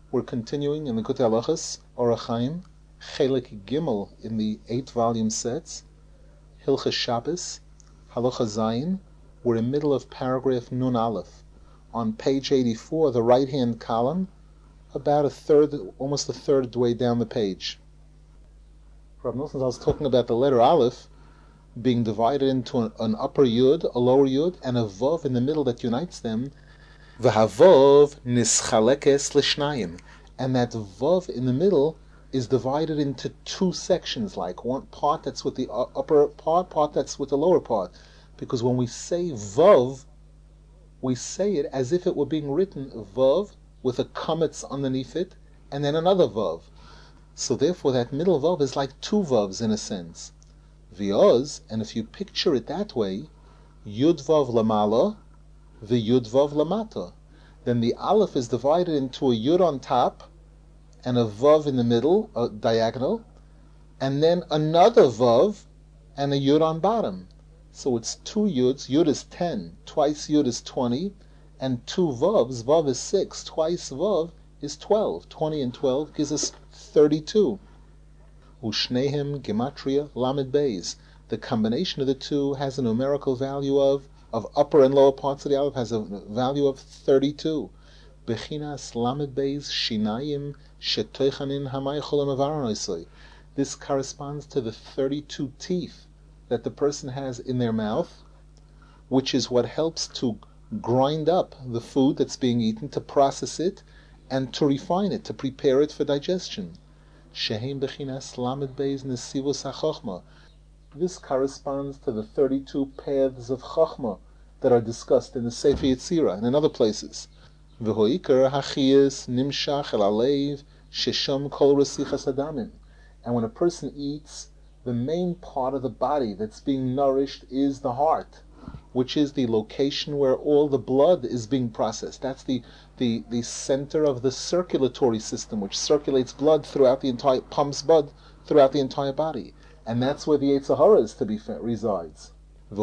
We're continuing in the Likutei Halachos, Orach Chaim, Chelik Gimel in the 8-volume sets, Hilchos Shabbos, Halacha Zayin. We're in the middle of paragraph Nun Aleph. On page 84, the right-hand column, about almost a third of the way down the page. Rav Nosson was talking about the letter Aleph being divided into an upper Yud, a lower Yud, and a Vav in the middle that unites them. V'havov nischalekes l'shnayim, and that Vav in the middle is divided into two sections, like one part that's with the upper part that's with the lower part. Because when we say Vav, we say it as if it were being written Vav with a kametz underneath it, and then another Vav. So therefore that middle Vav is like two Vavs in a sense. V'oz, and if you picture it that way, Yud Vav Lamala, the Yud Vav Lamata. Then the Aleph is divided into a Yud on top and a Vav in the middle, a diagonal, and then another Vav and a Yud on bottom. So it's two Yuds. Yud is 10, twice Yud is 20, and two Vavs, Vav is 6, twice Vav is 12. 20 and 12 gives us 32. Ushnehem Gematria Lamed Beis. The combination of the two has a numerical value of upper and lower parts of the Aleph has a value of 32. Bechinas Lamed Beis Shinayim Shetoichanin Hamaycholim Avaronosoi. This corresponds to the 32 teeth that the person has in their mouth, which is what helps to grind up the food that's being eaten, to process it, and to refine it, to prepare it for digestion. Shehem Bechinas Lamed Beis Nesivos HaChochma. This corresponds to the 32 paths of Chochmah that are discussed in the Sefer Yetzirah and in other places. V'hoikar hachiyas nimshach el alev shesham kol resichas adamim. And when a person eats, the main part of the body that's being nourished is the heart, which is the location where all the blood is being processed. That's the center of the circulatory system, which circulates blood throughout the entire, pumps blood throughout the entire body. And that's where the Yetzer Hara is to be resides. And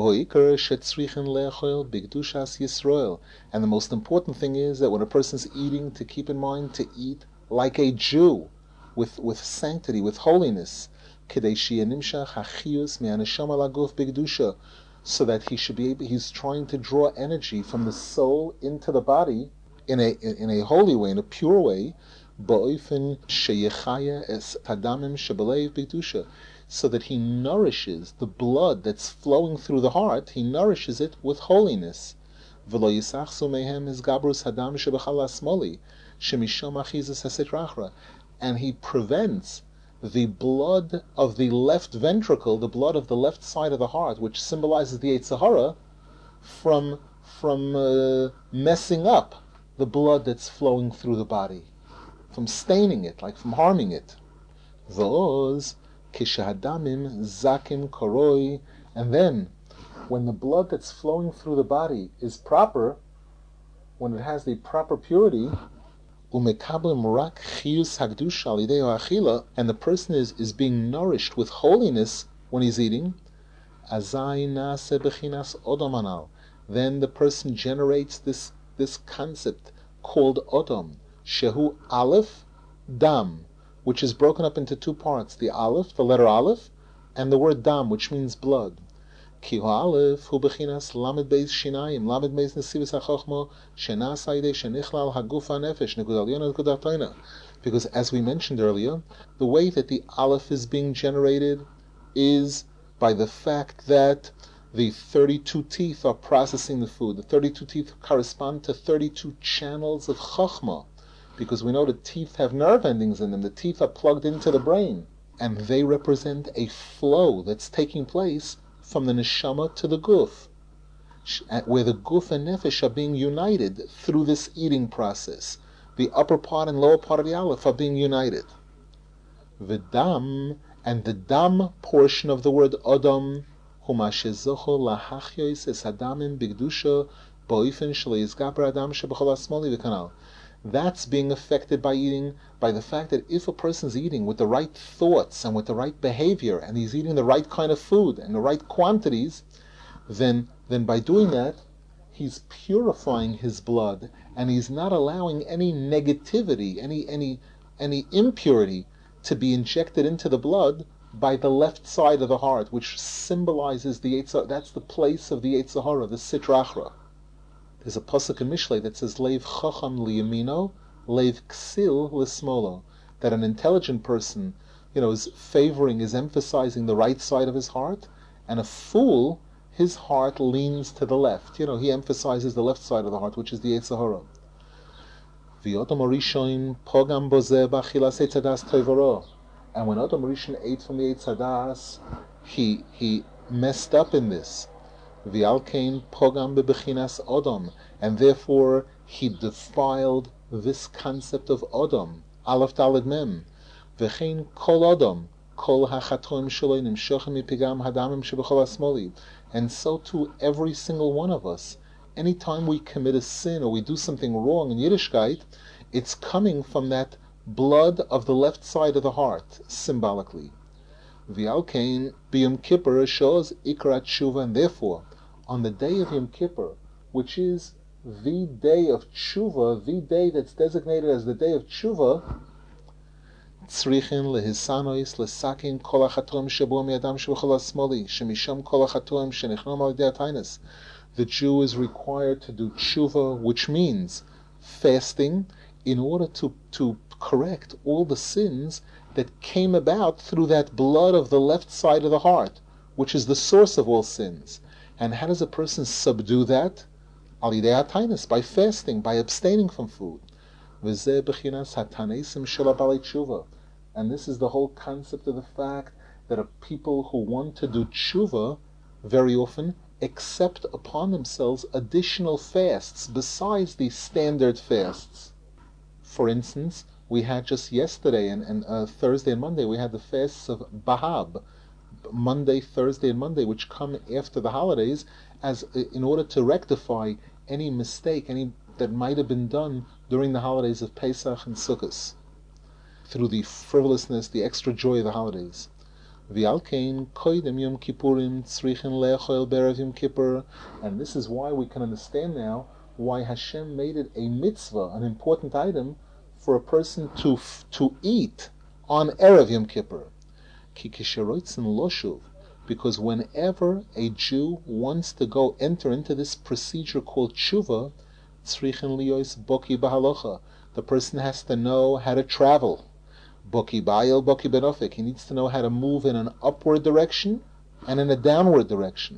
the most important thing is that when a person's eating, to keep in mind to eat like a Jew, with sanctity, with holiness, so that he should be able, he's trying to draw energy from the soul into the body in a holy way, in a pure way, so that he nourishes the blood that's flowing through the heart, he nourishes it with holiness. And he prevents the blood of the left ventricle, the blood of the left side of the heart, which symbolizes the Yetzer Hara, from messing up the blood that's flowing through the body, from staining it, like from harming it. Those kishahadamim zakim koroi, and then when the blood that's flowing through the body is proper, when it has the proper purity, umekablim rak chiyus hagdush al yidei achila, and the person is being nourished with holiness when he's eating, azai nase bechinas odomanal, then the person generates this concept called odom, shehu aleph dam, which is broken up into two parts, the aleph, the letter aleph, and the word dam, which means blood. Ki aleph hu bechinas lamed beis shinayim, lamed beis nesivos hachochma, shenas haidei shenichlal haguf hanefesh, nekud aliyona nekud atayna. Because as we mentioned earlier, the way that the aleph is being generated is by the fact that the 32 teeth are processing the food. The 32 teeth correspond to 32 channels of chochmah, because we know the teeth have nerve endings in them. The teeth are plugged into the brain, and they represent a flow that's taking place from the neshama to the guf, where the guf and nefesh are being united through this eating process. The upper part and lower part of the aleph are being united. V'dam, and the dam portion of the word odom, humashezocho lahachyois es adamim bigdusha boifen shleizgaber adam shebechol asmoli v'kanal. That's being affected by eating, by the fact that if a person's eating with the right thoughts and with the right behavior, and he's eating the right kind of food and the right quantities, then by doing that, he's purifying his blood, and he's not allowing any negativity, any impurity to be injected into the blood by the left side of the heart, which symbolizes the Yetzer. That's the place of the Yetzer Hara, the Sitra Achra. There's a pasuk in Mishlei that says, "Leiv chacham liyamino, leiv ksil lismolo," that an intelligent person, is emphasizing the right side of his heart, and a fool, his heart leans to the left. He emphasizes the left side of the heart, which is the Yetzer Hara. V'Adam Rishon pogam bozeh b'achilas etzadas toivaro. And when Adam Rishon ate from the etzadas, he messed up in this. V'alkein pogam bebechinas Adam, and therefore he defiled this concept of Adam. Aleph Daled Mem. V'chein kol Adam, kol hachatoim shelo nimshochem mipigam hadamim shebechol asmoli. And so too, every single one of us, anytime we commit a sin or we do something wrong in Yiddishkeit, it's coming from that blood of the left side of the heart, symbolically. V'alkein b'Yom Kippur shows ikrat tshuva, and therefore, on the day of Yom Kippur, which is the day of tshuva, the day that's designated as the day of tshuva, tzrichin lehisanois lesakin kol hachatoim shebo mi'adam shebechol asmoli shemisham kol hachatoim shenichnom al yedei hatainis. The Jew is required to do tshuva, which means fasting, in order to correct all the sins that came about through that blood of the left side of the heart, which is the source of all sins. And how does a person subdue that? Al yidei hatainis, by fasting, by abstaining from food. V'zeh b'chinas hataneisim shel balei tshuva. And this is the whole concept of the fact that a people who want to do tshuva very often accept upon themselves additional fasts besides the standard fasts. For instance, we had just yesterday and Thursday and Monday, we had the fasts of Bahab, Monday, Thursday, and Monday, which come after the holidays, as in order to rectify any mistake, that might have been done during the holidays of Pesach and Sukkot, through the frivolousness, the extra joy of the holidays. V'alkein koidem Yom Kippurim tzrichin le'achol be'erev Yom Kippur, and this is why we can understand now why Hashem made it a mitzvah, an important item, for a person to eat on Erev Yom Kippur. Ki kisheroitzin loshuv, because whenever a Jew wants to enter into this procedure called tshuva, tzrichin liyos boki b'halacha, the person has to know how to travel. Boki ba'il, boki benofik, he needs to know how to move in an upward direction and in a downward direction.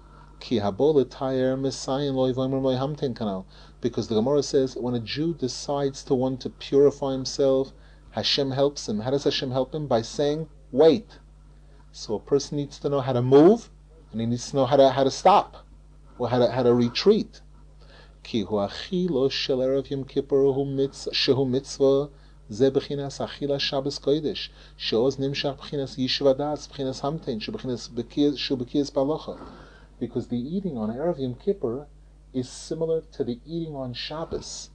Ki habo l'tayer mesayin lo yivomer lo yhamten kanal, because the Gemara says when a Jew decides to want to purify himself, Hashem helps him. How does Hashem help him? By saying, wait. So a person needs to know how to move, and he needs to know how to stop, or how to retreat. Ki hu achilo shel erev Yom Kippur shehu mitzvah ze b'chinas achila Shabbos kodesh she'oz nimshach b'chinas yishuv hadas b'chinas hamtein shu b'kiyas b'halacha. Because the eating on Erev Yom Kippur is similar to the eating on Shabbos,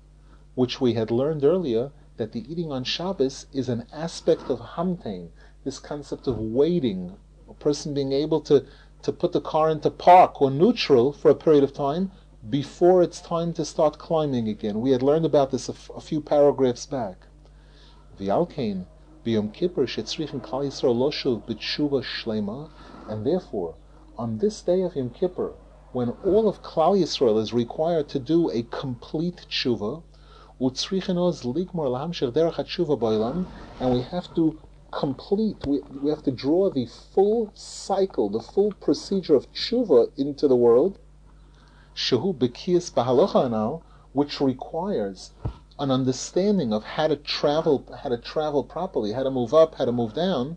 which we had learned earlier, that the eating on Shabbos is an aspect of hamtein, this concept of waiting, a person being able to put the car into park or neutral for a period of time before it's time to start climbing again. We had learned about this a few paragraphs back. V'alkein b'Yom Kippur shetzrichin Klal Yisrael loshuv b'tshuva shlema, and therefore, on this day of Yom Kippur, when all of Klal Yisrael is required to do a complete tshuva, u'tzrichin oz ligmor lahamshich derech hatshuva ba'olam, and we have to complete, we have to draw the full cycle, the full procedure of tshuva into the world, shehu b'kiyas b'halacha now, which requires an understanding of how to travel properly, how to move up, how to move down.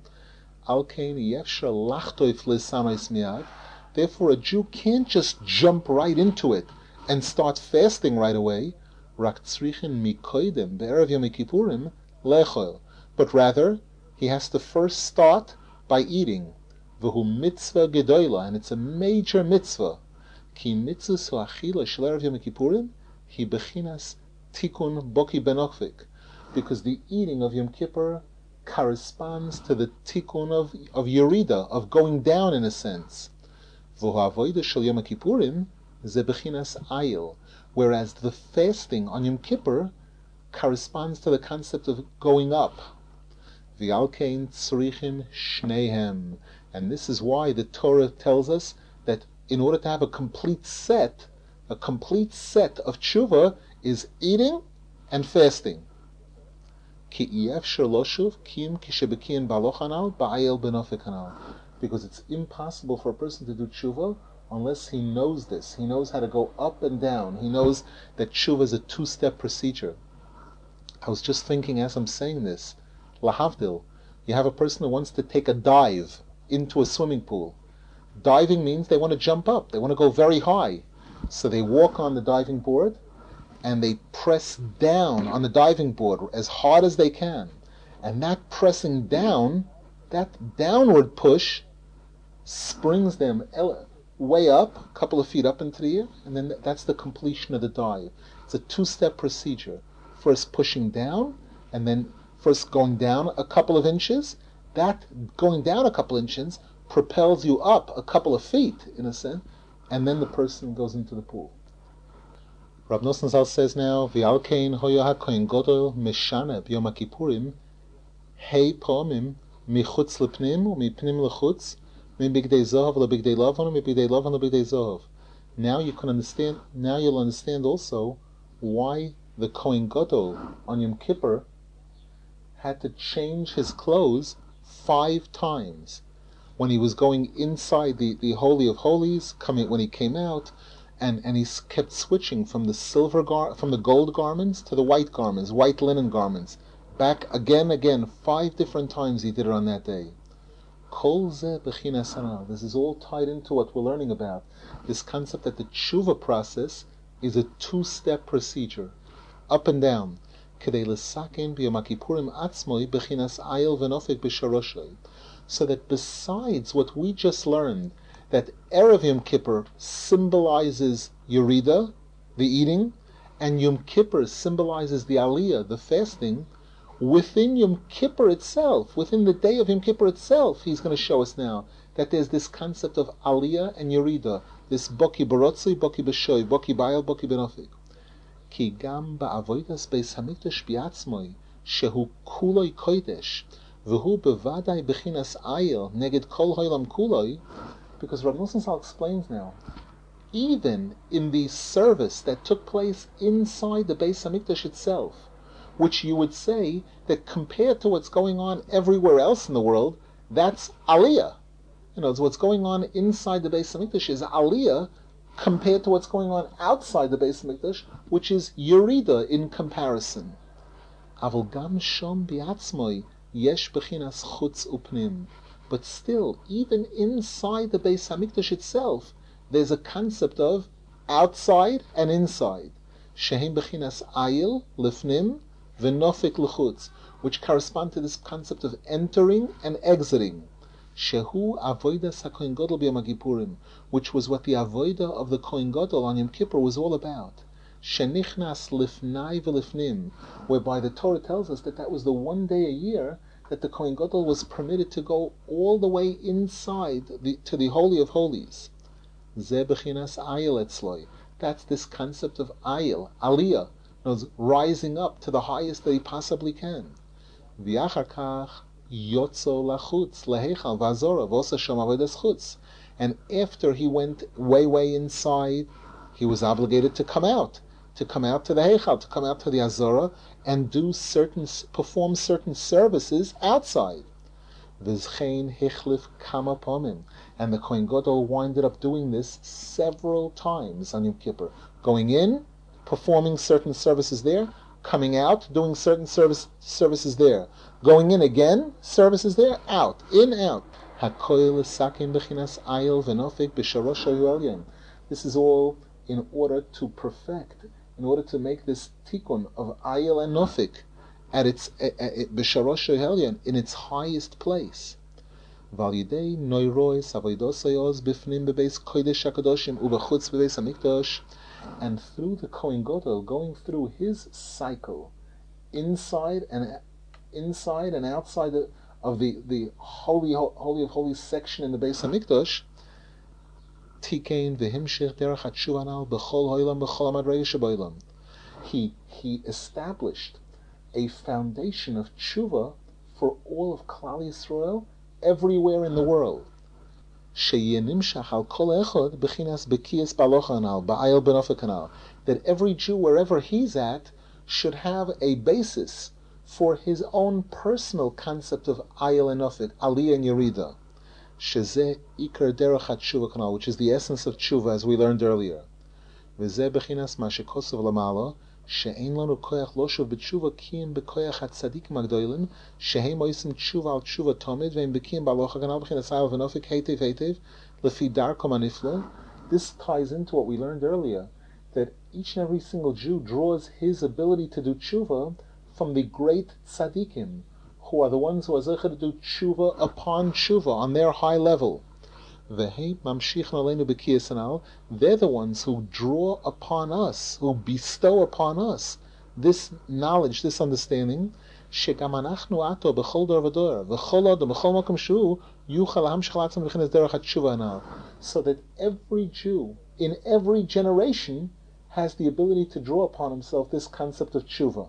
Therefore, a Jew can't just jump right into it and start fasting right away. But rather, he has to first start by eating. And it's a major mitzvah. Because the eating of Yom Kippur corresponds to the tikkun of Yerida, of going down in a sense. Ze bechinas ayil. Whereas the fasting on Yom Kippur corresponds to the concept of going up. V'alkein tzrichim shnehem. And this is why the Torah tells us that in order to have a complete set of tshuva is eating and fasting. Ki yefshar loshuv kim kishebekiin balochanal ba'ayel benofikanal. Because it's impossible for a person to do tshuva unless he knows this. He knows how to go up and down. He knows that tshuva is a two-step procedure. I was just thinking as I'm saying this, lahavdil, you have a person who wants to take a dive into a swimming pool. Diving means they want to jump up. They want to go very high. So they walk on the diving board and they press down on the diving board as hard as they can. And that pressing down, that downward push, springs them way up, a couple of feet up into the air, and then that's the completion of the dive. It's a two-step procedure. First pushing down, and then first going down a couple of inches. That going down a couple of inches propels you up a couple of feet, in a sense, and then the person goes into the pool. Rav Nosson Zal says now, V'alkein hoya ha-kohen gadol meshana b'yom HaKippurim hei pomim michutz lepnim u'mipnim lechutz mibigdei zohav lebigdei lavan u'mibigdei lavan lebigdei zohav. Now you'll understand also why the Kohen Gadol on Yom Kippur had to change his clothes 5 times. When he was going inside the Holy of Holies, when he came out, and he kept switching from the gold garments to the white garments, white linen garments. Back again, 5 different times he did it on that day. Kol zeh bechinas hanal. This is all tied into what we're learning about. This concept that the tshuva process is a 2-step procedure. Up and down. Kedei l'saken b'yom HaKippurim atzmoi bechinas ayil v'nofek b'sharoshay. So that besides what we just learned, that Erev Yom Kippur symbolizes Yerida, the eating, and Yom Kippur symbolizes the Aliyah, the fasting, within Yom Kippur itself, within the day of Yom Kippur itself, he's going to show us now that there's this concept of Aliyah and Yerida, this Boki Barotzui, Boki B'shoy, Boki Bayal, Boki Benofik. Ki gam ba'avodas beis hamikdash bi'atzmoi, shehu kuloi kodesh, v'hu bevadai bechinas ayil, neged kol hoilam kuloi, because Rav Nosson Zal explains now, even in the service that took place inside the Beis Hamikdash itself, which you would say that compared to what's going on everywhere else in the world, that's Aliyah. What's going on inside the Beis Hamikdash is Aliyah compared to what's going on outside the Beis Hamikdash, which is Yerida in comparison. Aval gam shom bi'atzmoi yesh bechinas chutz upnim. But still, even inside the Beis Hamikdash itself, there's a concept of outside and inside. Shehem bechinas ayil lifnim v'nofik l'chutz, which correspond to this concept of entering and exiting. Shehu avodas ha-Kohen Gadol b'Yom HaKippurim, which was what the avodah of the Kohen Gadol on Yom Kippur was all about. Shenichnas lifnai v'lifnim, whereby the Torah tells us that was the one day a year that the Kohen Gadol was permitted to go all the way inside to the Holy of Holies. Ze bechinas ayil etzloi. That's this concept of ayil, aliyah, rising up to the highest that he possibly can. V'achar kach yotzo lachutz lehechal v'azora v'osa sham avodas chutz. And after he went way inside, he was obligated to come out to the Heichal, to come out to the Azora, and perform certain services outside. V'zchein hichlif kama pomim, and the Kohen Gadol winded up doing this several times on Yom Kippur, going in, performing certain services there, coming out, doing certain services there, going in again, services there, out, in, out. Hakoil sakim bechinas ayil v'nofik b'sharosh ha'yolyen. This is all in order to perfect, in order to make this tikkun of ayil and nofik at its b'sharosh ha'yolyen, in its highest place. V'al-yidei noirois avodos b'fnim bebeis kodesh hakadoshim u'b'chutz bebeis hamikdash. And through the Kohen Gadol, going through his cycle, inside and outside of the holy of holies section in the Beis Hamikdash, tikein v'himshich derech hatshuva anal b'chol ha'olam b'chol hamadrega sheba'olam. He established a foundation of tshuva for all of Klal Yisrael everywhere in the world. That every Jew, wherever he's at, should have a basis for his own personal concept of ayil and nofik, aliyah and yerida. Shezeh ikar derech hatshuva kanal, which is the essence of tshuva, as we learned earlier. V'zeh bechinas ma shekosav lamala, she'ein lanu koyach loshuv b'tshuva kiyim b'koyach hatzadikim agdoilim, shehem oisim tshuva al tshuva tomid, ve'im b'kiyim b'alocha kanal b'chinas ayil v'nofik heitev heitev, lefi darkom aniflo. This ties into what we learned earlier, that each and every single Jew draws his ability to do tshuva from the great tzaddikim, who are the ones who are zecher to do tshuva upon tshuva on their high level. They're the ones who draw upon us, who bestow upon us this knowledge, this understanding, so that every Jew in every generation has the ability to draw upon himself this concept of tshuva.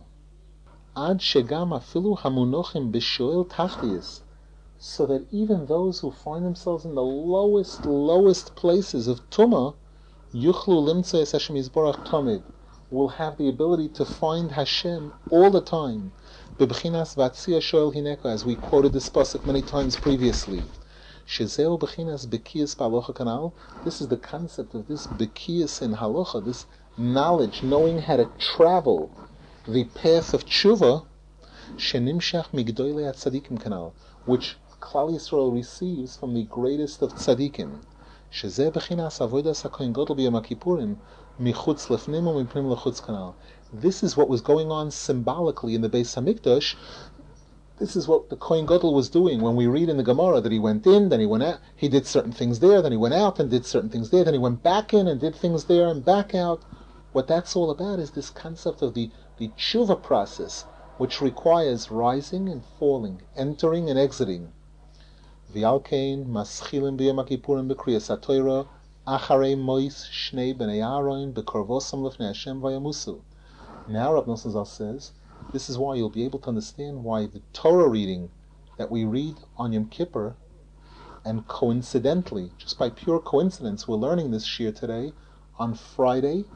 So that even those who find themselves in the lowest places of Tumah, will have the ability to find Hashem all the time. As we quoted this pasuk many times previously. This is the concept of this bekiyas in halacha, this knowledge, knowing how to travel the path of tshuva, which Klal Yisrael receives from the greatest of tzaddikim. This is what was going on symbolically in the Beis Hamikdash. This is what the Kohen Gadol was doing when we read in the Gemara that he went in, then he went out, he did certain things there, then he went out and did certain things there, then he went back in and did things there and back out. What that's all about is this concept of the tshuva process, which requires rising and falling, entering and exiting. V'alkein maschilim b'yom kippurim b'kriyas haTorah acharei mois shnei b'nei Aaron b'korvosam lefnei Hashem vayamusu. Now Rav Nosson Zal says, this is why you'll be able to understand why the Torah reading that we read on Yom Kippur, and coincidentally, just by pure coincidence, we're learning this shir today on Friday.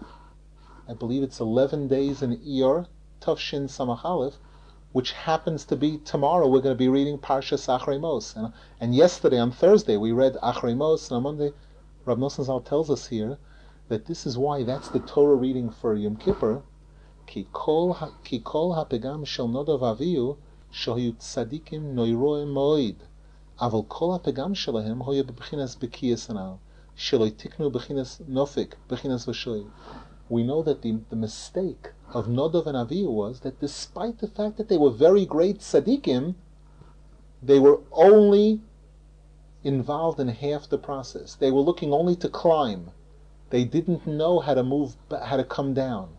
I believe it's 11 days in Iyar, Tavshin Samach Aleph, which happens to be tomorrow. We're going to be reading Parshas Acharei Mos. And yesterday, on Thursday, we read Acharei Mos, and on Monday, Rav Nosson Zal tells us here that this is why that's the Torah reading for Yom Kippur. Ki kol hapegam shel nodav aviyu shoyu tzadikim noiroim moed, aval kol hapegam shelahem hoya b'bchinas bekiyas anal sheloi tiknu b'chinas nofik b'chinas v'shoy. We know that the mistake of Nodav and Avihu was that despite the fact that they were very great tzaddikim, they were only involved in half the process. They were looking only to climb. They didn't know how to move, how to come down.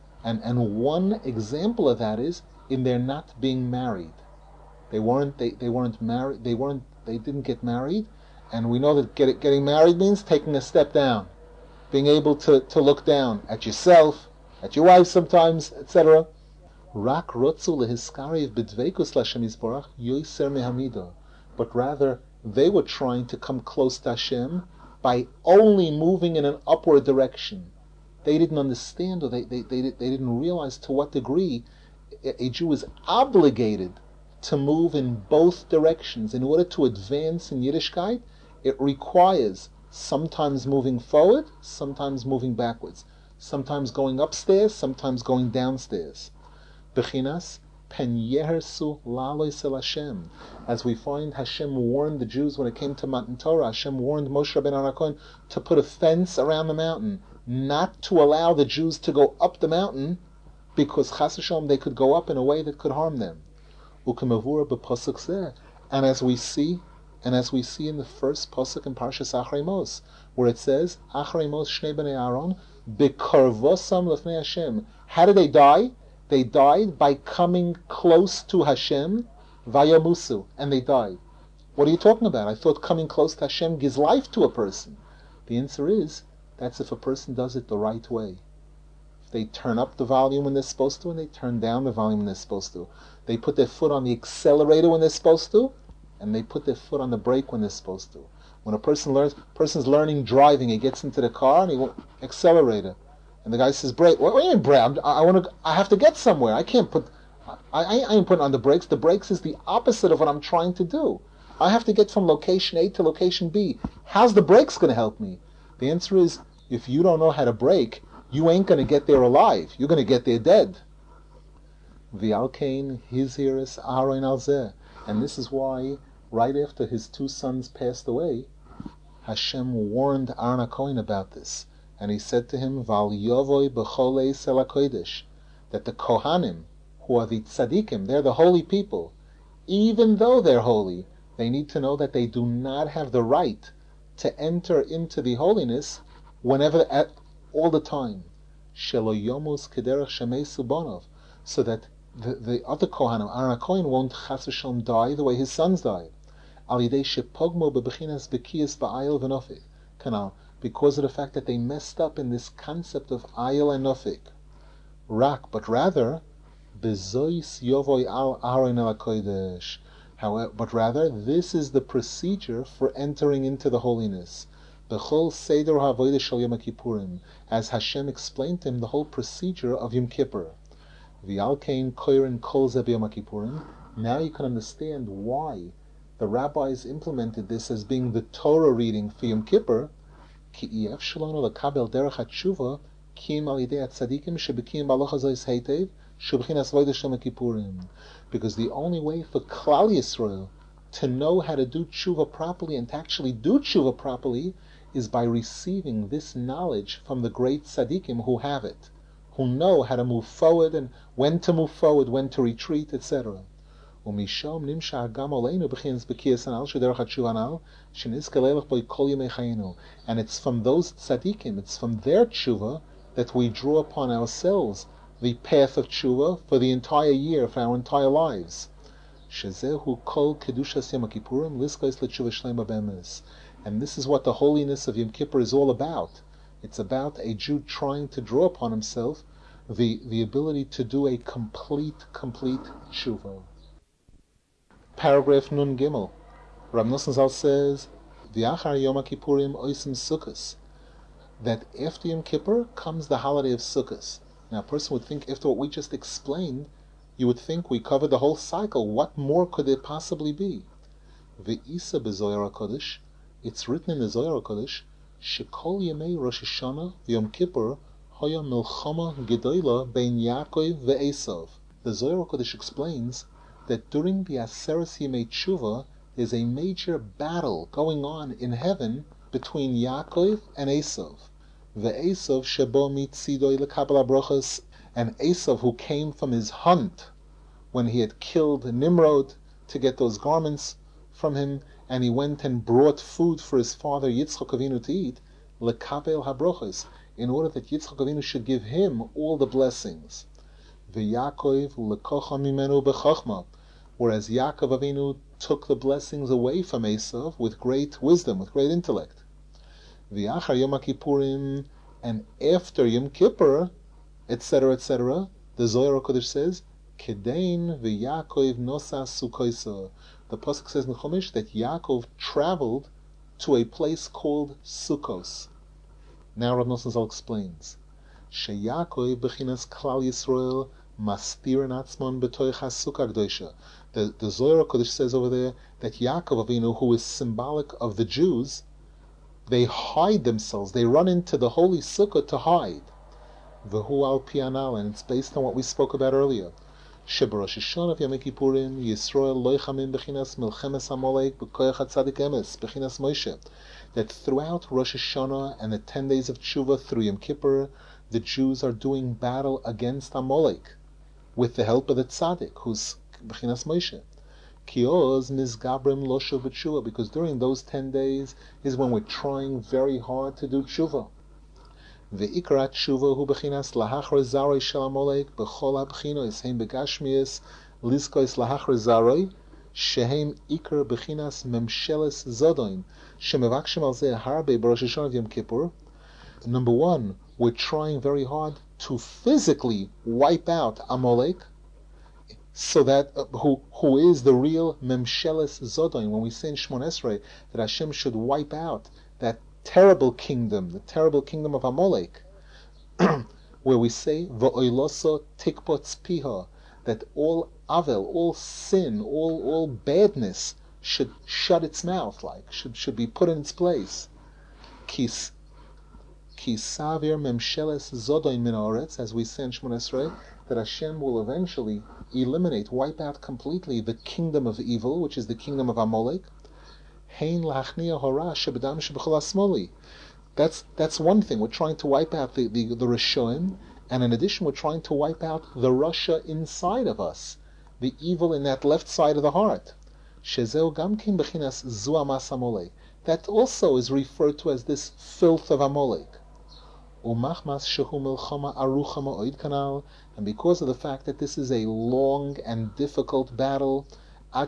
And one example of that is in their not being married. They weren't married. They didn't get married, and we know that getting married means taking a step down, being able to look down at yourself, at your wife sometimes, etc. Rak rotzu lehiskariv b'dveikus l'Hashem Yisborach yoiser mehamida. But rather, they were trying to come close to Hashem by only moving in an upward direction. They didn't understand, or they didn't realize to what degree a Jew is obligated to move in both directions. In order to advance in Yiddishkeit, it requires sometimes moving forward, sometimes moving backwards, sometimes going upstairs, sometimes going downstairs. Bechinas pen yehersu lalois el Hashem. As we find, Hashem warned the Jews when it came to Matan Torah. Hashem warned Moshe Rabbeinu HaKohen to put a fence around the mountain, not to allow the Jews to go up the mountain, because Chas v'Shalom they could go up in a way that could harm them. Ukemavura b'pasuk zeh. And as we see in the first pasuk in Parshas Acharei Mos, where it says, Acharei Mos shnei b'nei Aaron b'karvosam lefnei Hashem. How did they die? They died by coming close to Hashem, vayamusu, and they died. What are you talking about? I thought coming close to Hashem gives life to a person. The answer is, that's if a person does it the right way. If they turn up the volume when they're supposed to, and they turn down the volume when they're supposed to. They put their foot on the accelerator when they're supposed to, and they put their foot on the brake when they're supposed to. When a person's learning driving, he gets into the car and he wants accelerator, and the guy says brake. What do you mean brake? I have to get somewhere. I can't put. I ain't putting on the brakes. The brakes is the opposite of what I'm trying to do. I have to get from location A to location B. How's the brakes going to help me? The answer is, if you don't know how to brake, you ain't going to get there alive. You're going to get there dead. V'alkein hiziris Aaron alzeh. And this is why, right after his two sons passed away, Hashem warned Aaron HaKohen about this. And he said to him, Val yovoi b'cholei sel HaKodesh, that the Kohanim, who are the tzaddikim, they're the holy people, even though they're holy, they need to know that they do not have the right to enter into the holiness whenever, all the time. Shelo yomus kederach shemesu bonov, so that the other Kohanim, Aaron HaKohen, won't chas v'shalom die the way his sons died. Al yidei shepogmo bebechinas bekiyas ba'ayil v'nofik. Canal, because of the fact that they messed up in this concept of ayil and nofik. But rather, bezois yovoy al Aaron el HaKodesh. However, but rather, this is the procedure for entering into the holiness. Bechol seder ha'avodah shel Yom Kippurim, as Hashem explained to him the whole procedure of Yom Kippur. V'alkein koirin kol ze b'Yom Kippurim. Now you can understand why the rabbis implemented this as being the Torah reading for Yom Kippur. Ki ef shalonu lekabel derech hatshuva kim al yidei hatzadikim shebekim b'aloch hazois heitev shebchinas avodah shel Yom Kippurim. Because the only way for Klal Yisrael to know how to do tshuva properly and to actually do tshuva properly is by receiving this knowledge from the great tzaddikim who have it, who know how to move forward and when to move forward, when to retreat, etc. And it's from those tzaddikim, it's from their tshuva that we draw upon ourselves the path of tshuva for the entire year, for our entire lives. Shezehu kol kedushas Yom Kippurim liskos l'tshuva shlema be'emes. And this is what the holiness of Yom Kippur is all about. It's about a Jew trying to draw upon himself the ability to do a complete tshuva. Paragraph Nun Gimel. Rav Nosson Zal says, V'achar Yom Kippurim oisim Sukkos, that after Yom Kippur comes the holiday of Sukkos. Now a person would think, after what we just explained, you would think we covered the whole cycle. What more could there possibly be? Ve'isa b'Zohar HaKodesh, it's written in the Zohar HaKodesh, Shekol Yemei Rosh Hashanah v'Yom Kippur Hoya Milchama Gedola Bein Yaakov ve'Esav. The Zohar HaKodesh explains that during the Aseres Yemei Tshuva, there's a major battle going on in heaven between Yaakov and Esav. Ve'Esav shebo mitzidoi lekabel habrachos, and Esav, who came from his hunt when he had killed Nimrod to get those garments from him, and he went and brought food for his father Yitzchak Avinu to eat, lekabel habrachos, in order that Yitzchak Avinu should give him all the blessings. Ve'Yaakov lekocha mimenu bechachma, whereas Yaakov Avinu took the blessings away from Esav with great wisdom, with great intellect. V'achar Yom Kippurim, and after Yom Kippur, etc., etc., the Zohar HaKodesh says, Kedein v'Yaakov nosa Sukkoso. The pasuk says in Chumash that Yaakov traveled to a place called Sukkos. Now Rav Nosson Zal explains, Sheyaakov b'chinas Klal Yisrael mastirin atzmon b'toich haSukkah Gdosha. The Zohar HaKodesh says over there that Yaakov Avinu, who is symbolic of the Jews, they hide themselves. They run into the holy sukkah to hide. V'hu al pianal, and it's based on what we spoke about earlier. Sheberosh Hashanah Yom Kippurim Yisrael loichamim b'chinas milchemes Amalek b'koyach hatzadik emes b'chinas Moshe. That throughout Rosh Hashanah and the 10 days of Tshuva through Yom Kippur, the Jews are doing battle against Amalek with the help of the tzaddik, who's b'chinas Moshe. Kioz mizgabrim losho v'tshuva, because during those 10 days is when we're trying very hard to do tshuva. Ve'ikrat tshuva hu b'chinas lahachar zaroi shel Amalek b'chol ha'b'chinos heim begashmias liskois lahachar zaroi shehem ikar bechinas memsheles zodoin, shemevakshim al zeh harbe b'Rosh Hashanah Yom Kippur. Number one, we're trying very hard to physically wipe out Amalek, so that who is the real Memsheles Zodon. When we say in Shmon Esrei that Hashem should wipe out that terrible kingdom, the terrible kingdom of Amalek, where we say V'oiloso tikpots piha, that all avel, all sin, all badness should shut its mouth, like should be put in its place. Kis savir memsheles zodoin min haaretz, as we say in Shmon Esrei, that Hashem will eventually eliminate, wipe out completely the kingdom of evil, which is the kingdom of Amalek. Hein lachnia hora shebedam shebechol asmoli. That's one thing. We're trying to wipe out the Rishonim, and in addition, we're trying to wipe out the Rasha inside of us, the evil in that left side of the heart. Shezeu gamkin bechinas zu amas Amalek. That also is referred to as this filth of Amalek. And because of the fact that this is a long and difficult battle, to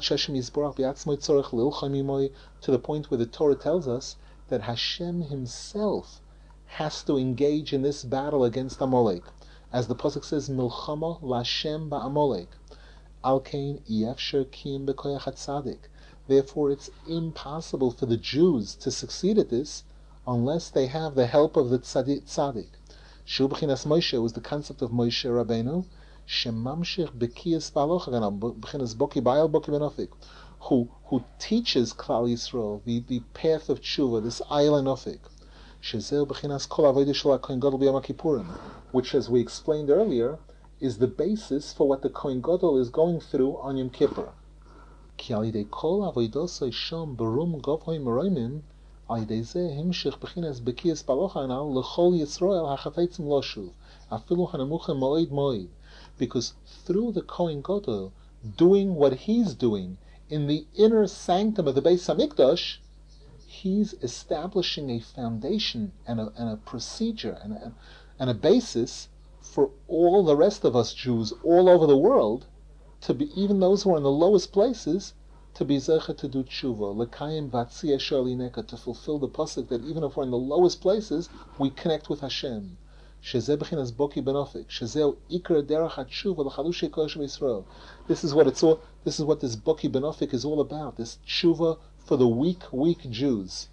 the point where the Torah tells us that Hashem himself has to engage in this battle against Amalek. As the Pasuk says, Milchama Lashem ba'Amalek. Alkein yefsher kiyim b'koyach hatzadik. Therefore, it's impossible for the Jews to succeed at this unless they have the help of the tzaddik. Shu b'chinas Moshe was the concept of Moshe Rabbeinu, shemamshich b'kiyas b'alocha, b'chinas boki b'ayal boki benofik, who teaches Klal Yisrael the path of tshuva, this ayal enofik. Shezeu b'chinas kol avodah shel HaKohen Gadol b'Yom Kippurim, which, as we explained earlier, is the basis for what the Kohen Gadol is going through on Yom Kippur. Ki al yidei kol avodos shom berum gavhoi meroimim, al yidei zeh himshich b'chinas b'kiyas b'alocha anal l'chol Yisrael hachafetzim lo shuv, afilu hanamuchem moed moed. Because through the Kohen Gadol doing what he's doing in the inner sanctum of the Beis Hamikdash, he's establishing a foundation and a procedure and a basis for all the rest of us Jews all over the world, to be, even those who are in the lowest places, to be zecha to do tshuva, l'kayim v'atziyah sholineka, to fulfill the pasuk that even if we're in the lowest places, we connect with Hashem. Shezeh b'chinas boki benofik, shezeh ikar derech hatshuva l'chalushei kodesh v'Yisrael. This is what it's all. This is what this boki benofik is all about. This tshuva for the weak Jews.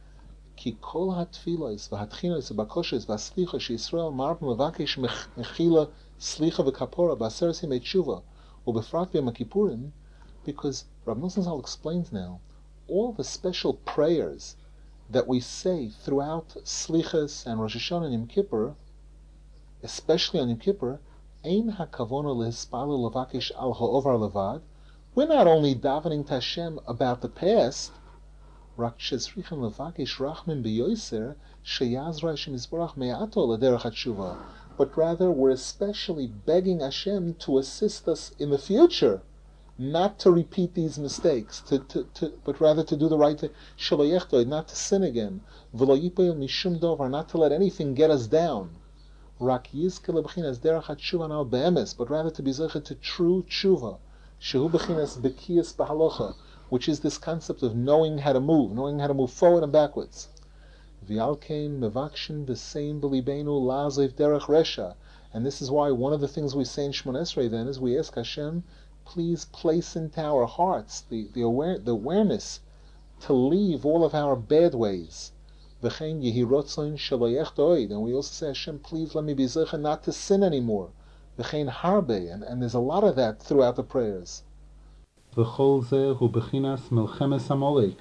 Ki kol hatfilos v'hatchinos v'bakoshes v'aslicha sheYisrael marb mevakesh mechila slicha v'kapora b'aseres yimei tshuva u'befrat b'yom Kippurim, because Rav Nosson Zal explains now all the special prayers that we say throughout Slichas and Rosh Hashanah and Yom Kippur, especially on Yom Kippur, ein hakavona lehispalu levakesh al ha'ovar levad. We're not only davening to Hashem about the past, rak shezrichem levakesh rachmim b'yoser sheyazra Hashem yisborach me'ato l'derech hatshuva, but rather we're especially begging Hashem to assist us in the future, not to repeat these mistakes, but rather to do the right thing, shelo yechtoid, not to sin again, v'lo yipol mishum dovar, not to let anything get us down. Rak yizke lebchinas derech hatshuva now be'emes, but rather to be zecher to true tshuva, shehu b'chinas b'kiyas b'halocha, which is this concept of knowing how to move forward and backwards. V'alkein mevakshin v'sein b'libeinu la'aziv derech resha, and this is why one of the things we say in Shmon Esrei then is we ask Hashem, please place into our hearts the awareness to leave all of our bad ways. V'chein yehi rotzon shelo yechtoid, and we also say, Hashem, please let me be zecher not to sin anymore. V'chein harbe, and there's a lot of that throughout the prayers. V'chol zeh hu b'chinas melchemes Amalek,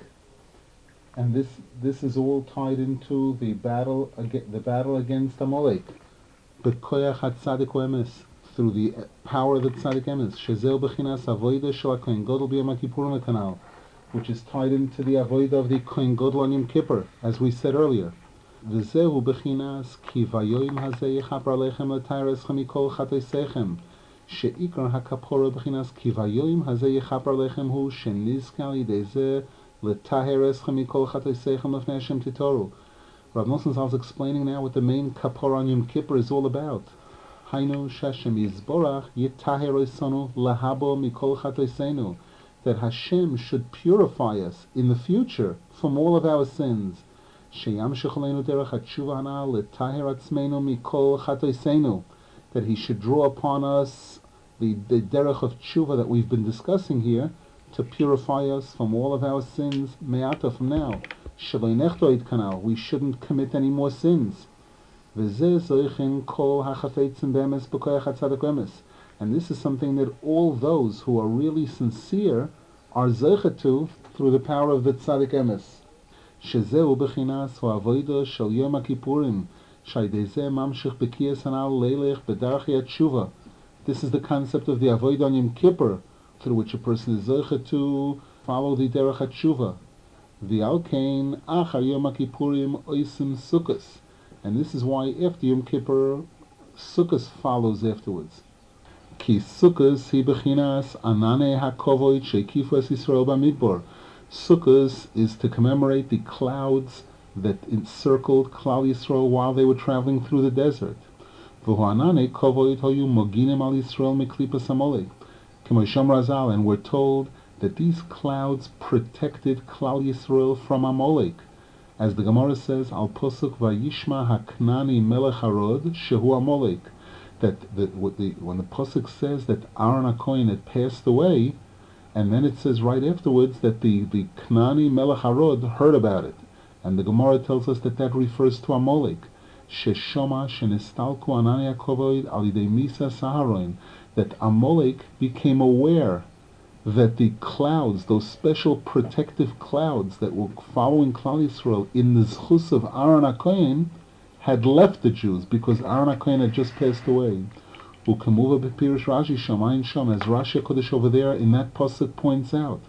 and this is all tied into the battle against Amalek. B'koyach hatzadik emes, through the power of the tzaddik emes. Shezeu b'chinas avodah shel HaKohen Gadol b'Yom Kippurim kanal, which is tied into the avodah of the Kohen Gadol on Yom Kippur, as we said earlier. V'zehu b'chinas ki vayoyim hazeh yichapar lechem l'tayreschem mikol chatosechem, she'ikar hakapora b'chinas ki vayoyim hazeh yichapar lechem hu shenizkal yidei zeh l'tayereschem mikol chatosechem lefnei Hashem titoru. Rav Nosson Zal is explaining now what the main kapora on Yom Kippur is all about. Hainu shashem yizborach yitaher osanu lahabo mikol chatoseinu, that Hashem should purify us in the future from all of our sins. That He should draw upon us the derech of tshuva that we've been discussing here, to purify us from all of our sins, me'ata, from now. We shouldn't commit any more sins. And this is something that all those who are really sincere are zeichet to through the power of the tzaddik emes. Shezeu bechinas ha'avodah shel Yom HaKippurim, shaydei zeh mamshich b'kiyas hanal leilech b'darach tshuva. This is the concept of the avodah on Yom Kippur, through which a person is zeichet to follow the derech tshuva. V'alkein achar Yom HaKippurim oisim sukkos. And this is why after Yom Kippur, Sukkot follows afterwards. Ki Sukkot hi bechinas anane hakovoid shekifu es Yisrael b'midbar. Sukkot is to commemorate the clouds that encircled Klal Yisrael while they were traveling through the desert. V'hu anane kovoid hoyu moginim al Yisrael miklipas Amalek. K'mo Shom Razal, and we're told that these clouds protected Klal Yisrael from Amalek. As the Gemara says, Al Posuk Vayishma Haknani Melech Harod Shehu Amalek, that when the Posuk says that Aaron HaKohen had passed away, and then it says right afterwards that the Knani Melech Harod heard about it, and the Gemara tells us that that refers to Amalek. Sheshoma Shenistalku Anani Yakovoid Al Yidei Misa Saharoin, that Amalek became aware that the clouds, those special protective clouds that were following Klal Yisrael in the zchus of Aaron HaKohen, had left the Jews because Aaron HaKohen had just passed away. Ukemuva b'pirish Rashi Shamayin Sham, as Rashi HaKodesh over there in that pasuk points out.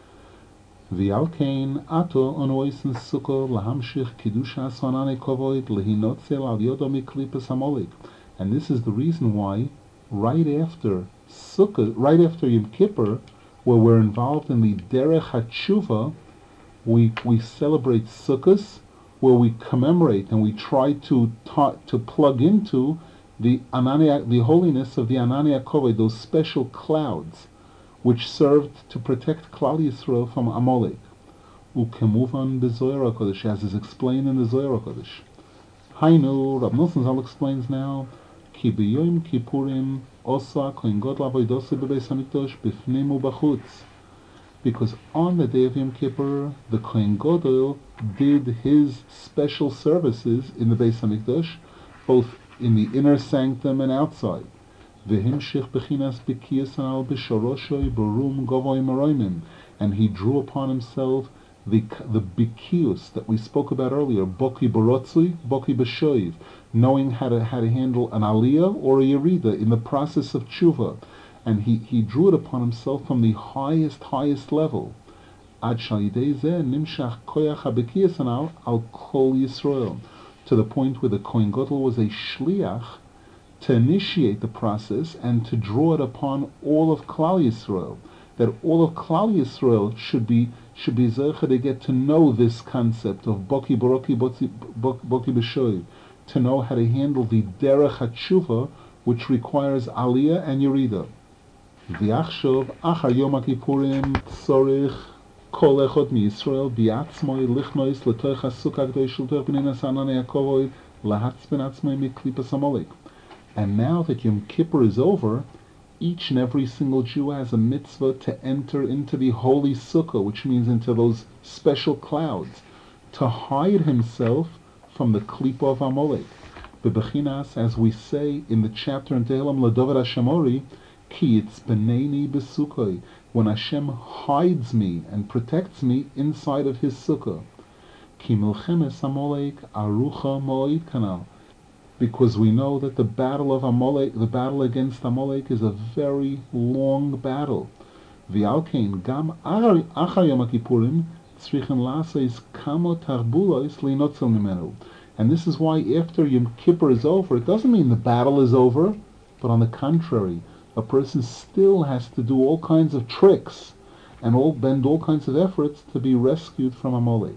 V'alkein ato onoisen sukkah lahamshich kidusha sonane kovoid lehinotzel al yodo miklipas Amalek. And this is the reason why right after Sukkah, right after Yom Kippur, where we're involved in the Derech HaTshuva, we celebrate Sukkot, where we commemorate and we try to plug into the holiness of the Anani Yakoved, those special clouds which served to protect Klal Yisrael from Amalek. Ukemuvan b'Zohar HaKodesh, as is explained in the Zohar HaKodesh. Hainu, Rav Nosson Zal explains now, Ki b'Yom Kippurim Osa Kohen Gadol Avodos b'Beis Hamikdash b'fnim u'bachutz. Because on the day of Yom Kippur, the Kohen Gadol did his special services in the Beis Hamikdash, both in the inner sanctum and outside. V'himshich b'chinas b'kiyas anal b'shoroshoy b'rum govoi maroimim, and he drew upon himself the bikius that we spoke about earlier, boki b'rotzui, boki b'shoiv, knowing how to handle an aliyah or a yerida in the process of tshuva, and he drew it upon himself from the highest level. Ad shalidei zeh nimshach koyach habikiyas anal al kol Yisrael, to the point where the Kohen Gadol was a shliach to initiate the process and to draw it upon all of Klal Yisrael, that all of Klal Yisrael should be zeicha to get to know this concept of boki b'roki boki b'shoiv, to know how to handle the derech hatshuva, which requires aliyah and yerida. V'achshov achar Yom HaKippurim tzorich kol echad miYisrael bi'atzmoi lichnois l'toich hasukah g'doi shel toich b'nei nasananei yakovoi lahatzben atzmoi miklipas Amalek. And now that Yom Kippur is over, each and every single Jew has a mitzvah to enter into the holy sukkah, which means into those special clouds, to hide himself from the klipa of Amalek. Bebechinas, as we say in the chapter in Tehillim L'Dovid Hashemori, ki yitzbeneni b'sukkah, when Hashem hides me and protects me inside of His sukkah. Ki milchemes Amalek arucha moed kanal, because we know that the battle of Amalek, the battle against Amalek, is a very long battle. V'alkein gam achar Yom HaKippurim tzrichen laseis kamo tarbulos linotzel mimenu. And this is why after Yom Kippur is over, it doesn't mean the battle is over, but on the contrary, a person still has to do all kinds of tricks and bend all kinds of efforts to be rescued from Amalek.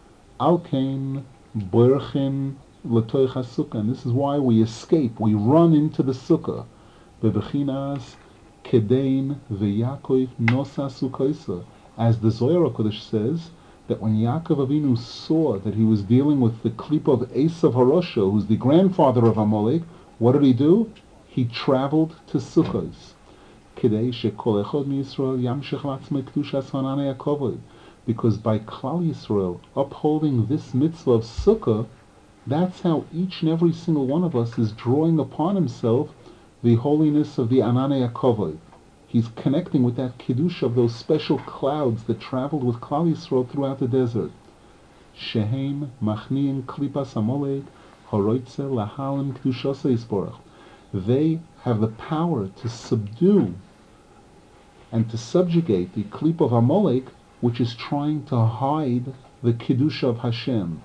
Alkein boirchen l'toich hasukkah, and this is why we escape, we run into the sukkah. Bebechinas Kedain v'Yakov nosa sukoisa. As the Zohar HaKodesh says, that when Yaakov Avinu saw that he was dealing with the klip of Esav Harosha, who's the grandfather of Amalek, what did he do? He traveled to Sukkos. Kedei shekol echad miYisrael yamshech latzmei kedushas hananei hakavod. Because by Klal Yisrael upholding this mitzvah of Sukkah, that's how each and every single one of us is drawing upon himself the holiness of the Ananei HaKavod. He's connecting with that kiddush of those special clouds that traveled with Klal Yisrael throughout the desert. Shehem machniin klipas Amalek horoitze lahalim kedushasa yisborach. They have the power to subdue and to subjugate the klip of Amalek, which is trying to hide the kiddush of Hashem.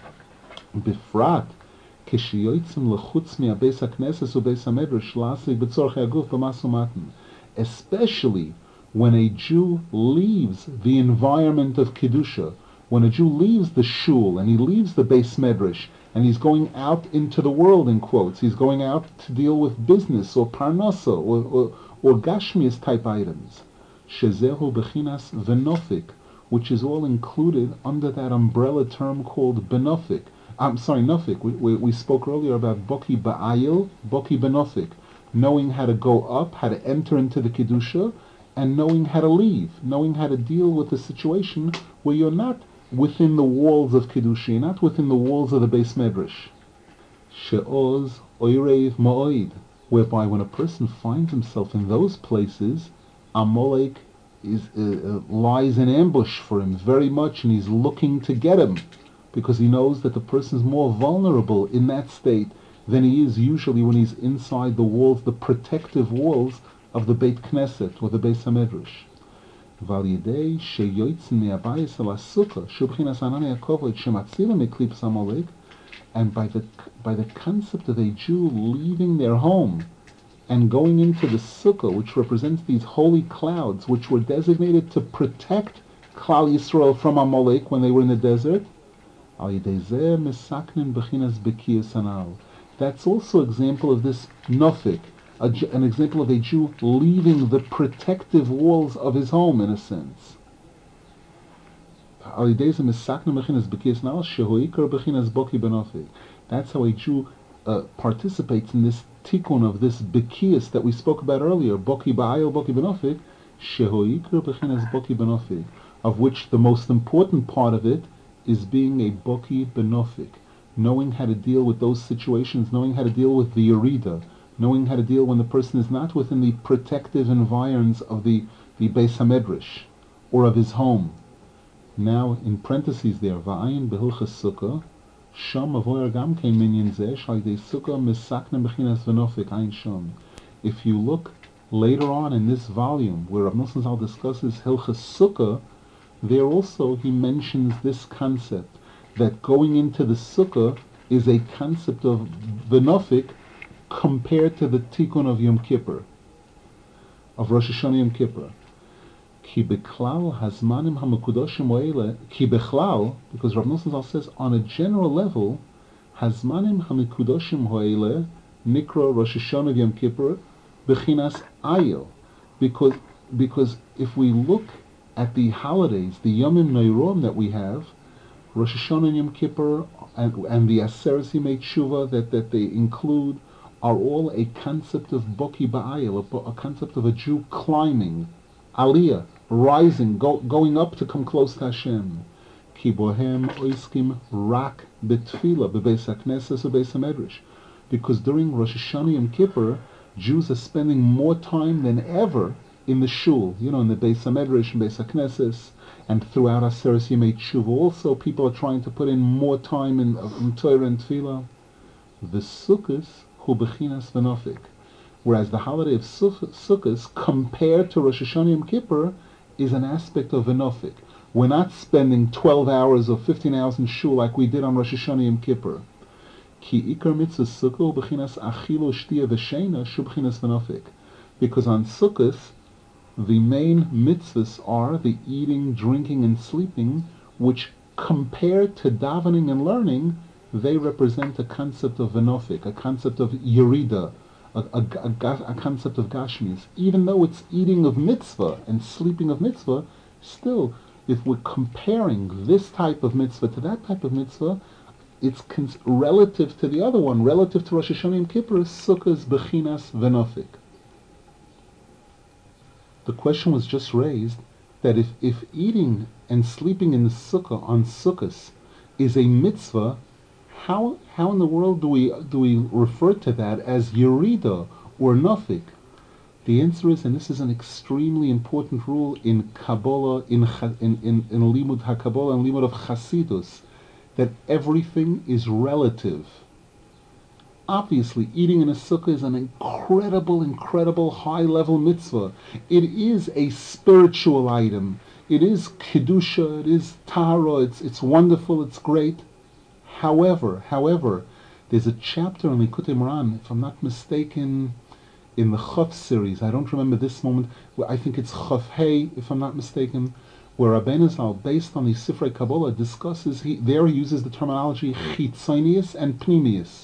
Bifrat kishiyotzim lechutz mi'abeis hakneses ubeis hamedrash lasik b'tzorchei haguf b'mas u'matan. Especially when a Jew leaves the environment of Kedusha, when a Jew leaves the shul and he leaves the Beis Medrash and he's going out into the world, in quotes, he's going out to deal with business or parnasa or gashmias type items. Shezehu bechinas venofik, which is all included under that umbrella term called benofik. Nofik. We spoke earlier about Boki Ba'ayil, Boki Benofik. Knowing how to go up, how to enter into the Kedusha, and knowing how to leave, knowing how to deal with a situation where you're not within the walls of Kedusha, you're not within the walls of the Beis Medrash. She'oz oirev ma'oid, whereby when a person finds himself in those places, Amalek lies in ambush for him very much, and he's looking to get him, because he knows that the person is more vulnerable in that state than he is usually when he's inside the walls, the protective walls of the Beit Knesset or the Beis HaMedrash. And by the concept of a Jew leaving their home and going into the Sukkah, which represents these holy clouds, which were designated to protect Klal Yisrael from Amalek when they were in the desert, that's also an example of this nofik, an example of a Jew leaving the protective walls of his home, in a sense. That's how a Jew participates in this tikkun of this bekias that we spoke about earlier, boki ba'ayil, boki benofik, shehoikar bechinas boki benofik, of which the most important part of it is being a boki benofik, knowing how to deal with those situations, knowing how to deal with the yerida, knowing how to deal when the person is not within the protective environs of the Beis HaMedrash or of his home. Now, in parentheses there, va'ayin behilchas sukkah, sham avoyer gam kein minyan zeh, shalidei sukkah misaknem bechinas v'nofik ayin sham. If you look later on in this volume, where Rav Nosson Zal discusses hilchas sukkah, there also he mentions this concept, that going into the sukkah is a concept of v'nofik compared to the tikkun of Yom Kippur, of Rosh Hashanah Yom Kippur. Ki bechlal hazmanim hamakudoshim oele, ki bechlal, because Rav Nosson Zal says, on a general level, hazmanim hamakudoshim oele nikra Rosh Hashanah Yom Kippur bechinas ayil, because if we look at the holidays, the Yomim Neirom that we have, Rosh Hashanah and Yom Kippur and the Aseret Yimei Tshuva that they include, are all a concept of Boki Ba'ayil, a concept of a Jew climbing, Aliyah, rising, going up to come close to Hashem. Ki bohem oiskim rak betfila bebeis hakneses ubeis hamedrash. Because during Rosh Hashanah Yom Kippur, Jews are spending more time than ever in the shul, in the Beis HaMedrash and Beis HaKnesses, and throughout Aseret Yimei Tshuva also, people are trying to put in more time in Torah and Tefillah. The Sukkos hu bechinas v'nofik, whereas the holiday of Sukkos, compared to Rosh Hashanah Yom Kippur, is an aspect of v'nofik. We're not spending 12 hours or 15 hours in shul like we did on Rosh Hashanah Yom Kippur. Ki ikar mitzvah Sukkah hu bechinas achilu shtia v'sheina shu bechinas v'nofik. Because on Sukkos, the main mitzvahs are the eating, drinking, and sleeping, which compared to davening and learning, they represent a concept of venofik, a concept of yerida, a concept of Gashmius. Even though it's eating of mitzvah and sleeping of mitzvah, still, if we're comparing this type of mitzvah to that type of mitzvah, it's relative to the other one, relative to Rosh Hashanah and Kippur, Sukkah's Bechinas Venofik. The question was just raised that if eating and sleeping in the Sukkah on Sukkos is a mitzvah, how in the world do we refer to that as Yerida or Nofik? The answer is, and this is an extremely important rule in Kabbalah, in Limud HaKabbalah and Limud of Chasidus, that everything is relative. Obviously, eating in a sukkah is an incredible high-level mitzvah. It is a spiritual item. It is kedusha. It is tahara. It's wonderful. It's great. However, there's a chapter in Likutei Moharan, if I'm not mistaken, in the Chaf series. I don't remember this moment. I think it's Chaf Hey, if I'm not mistaken, where Rabbeinu Zal, based on the Sifrei Kabbalah, discusses. He uses the terminology chitzonius and pnimius.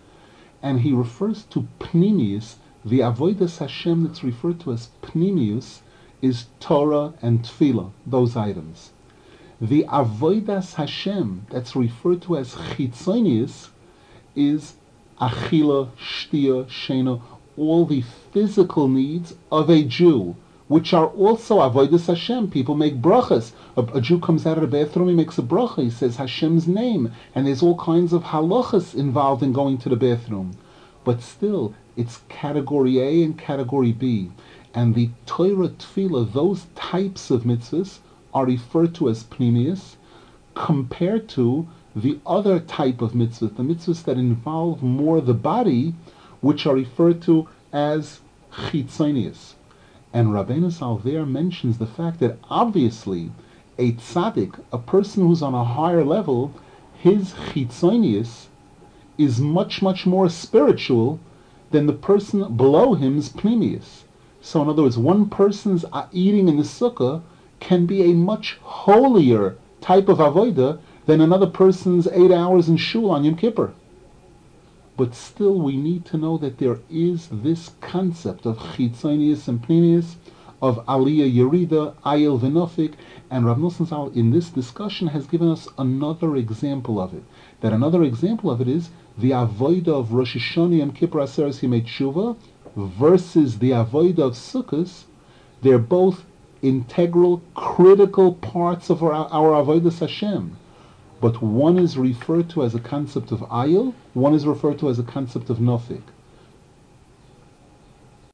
And he refers to Pnimius, the Avodas Hashem that's referred to as Pnimius is Torah and Tefillah, those items. The Avodas Hashem that's referred to as Chitzonius is Achila, Shtia, Shena, all the physical needs of a Jew, which are also Avodas Hashem. People make brachas. A Jew comes out of the bathroom, he makes a bracha, he says Hashem's name, and there's all kinds of halachas involved in going to the bathroom. But still, it's category A and category B. And the Torah Tefillah, those types of mitzvahs, are referred to as pnimius, compared to the other type of mitzvahs, the mitzvahs that involve more the body, which are referred to as chitzonius. And Rabbeinu Zal there mentions the fact that obviously a tzaddik, a person who's on a higher level, his chitzonius is much more spiritual than the person below him's pnimius. So in other words, one person's eating in the sukkah can be a much holier type of avodah than another person's 8 hours in shul on Yom Kippur. But still, we need to know that there is this concept of chitzonius and pnimius, of aliyah yerida, ayil v'nofik, and Rav Nosson Zal in this discussion has given us another example of it. That another example of it is the avodah of Rosh Hashanah Yom Kippur Aseres Yimei Tshuva versus the avodah of Sukkos. They're both integral, critical parts of our avodas Hashem. But one is referred to as a concept of ayil, one is referred to as a concept of nofik.